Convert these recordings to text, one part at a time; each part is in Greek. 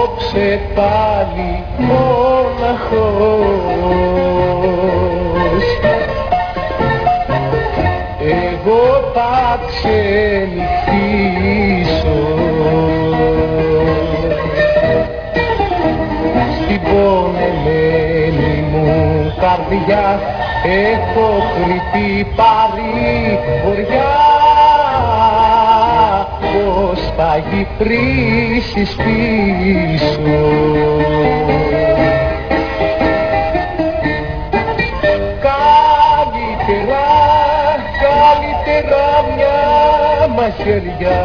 απόψε πάλι μοναχός. Εγώ θα ξενυχτήσω στην πονεμένη μου καρδιά, έχω κρυφή παρηγοριά, πως θα γυρίσεις πίσω. Καλύτερα μια μαχαιριά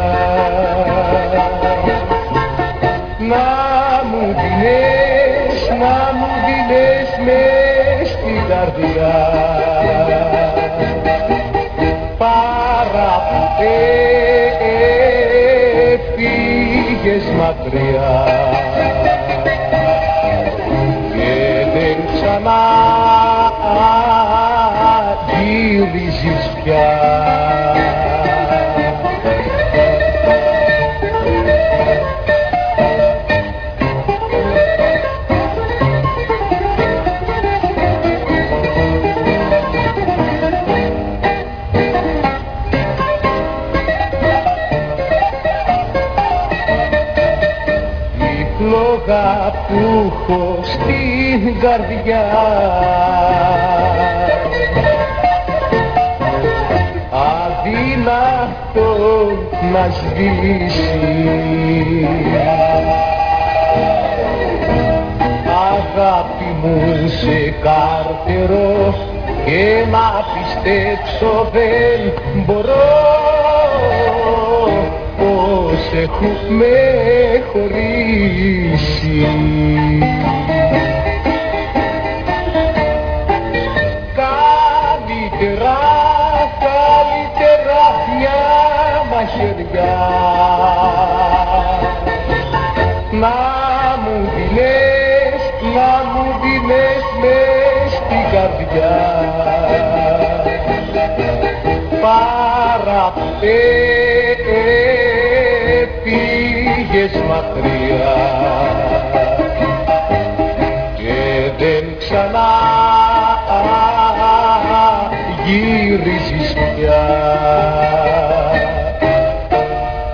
να μου δίνες μες στην καρδιά, παρά που έφυγες μακριά και δεν ξανά γυρίζεις πια. Λόγα που έχω στην καρδιά αδύνατο να σβήσει, αγάπη μου σε καρτερώ και να πιστέψω δεν μπορώ πως έχουμε χωρίσει. Καλύτερα μια μαχαιριά να μου δίνες μες στην καρδιά, παρά που πήγες μακριά και δεν ξανά γυρίζεις πια.